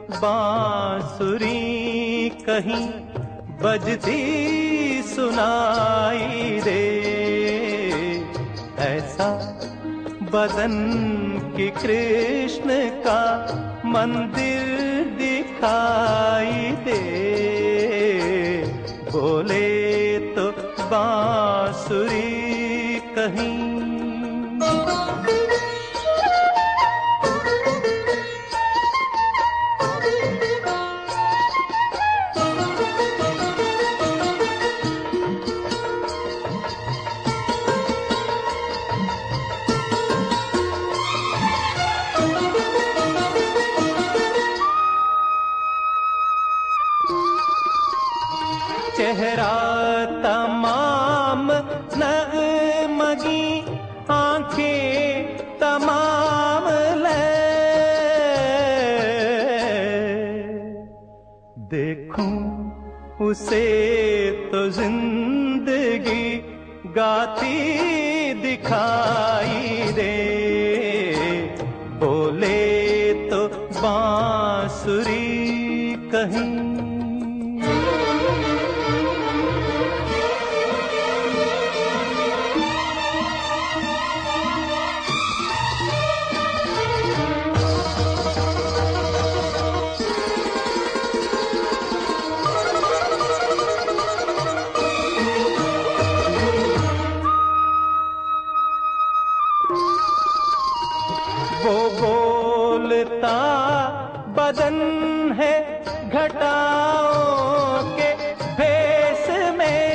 बांसुरी कहीं बजती सुनाई दे। ऐसा बदन की कृष्ण का मंदिर दिखाई दे। बोले तो बांसुरी कहीं। चेहरा तमाम नगमगी, आंखें तमाम ले। देखूं उसे तो जिंदगी गाती दिखाई दे। बोले तो बांसुरी कहीं। वो बोलता बदन है घटाओं के भेष में।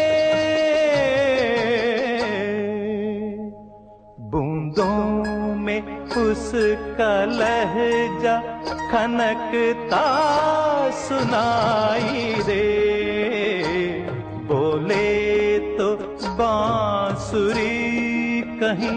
बूंदों में उसका लहजा खनकता सुनाई दे। बोले तो बांसुरी कहीं।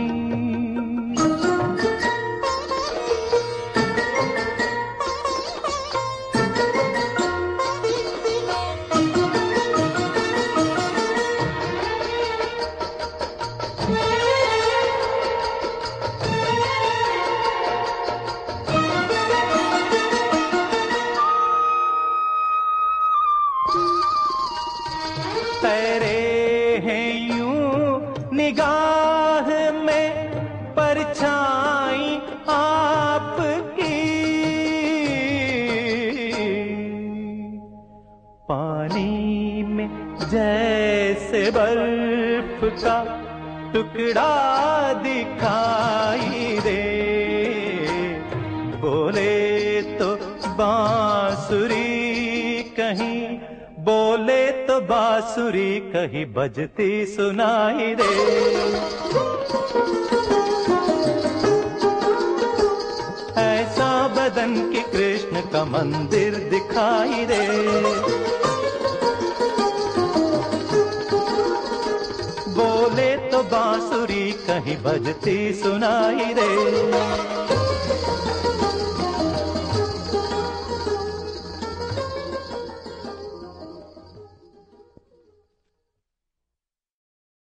तेरे हैं यूं निगाह में परछाई आपकी। पानी में जैसे बर्फ का टुकड़ा दिखाई दे। बोले तो बांसुरी कहीं। बोले तो बांसुरी कहीं बजती सुनाई दे। ऐसा बदन की कृष्ण का मंदिर दिखाई दे। बोले तो बांसुरी कहीं बजती सुनाई दे।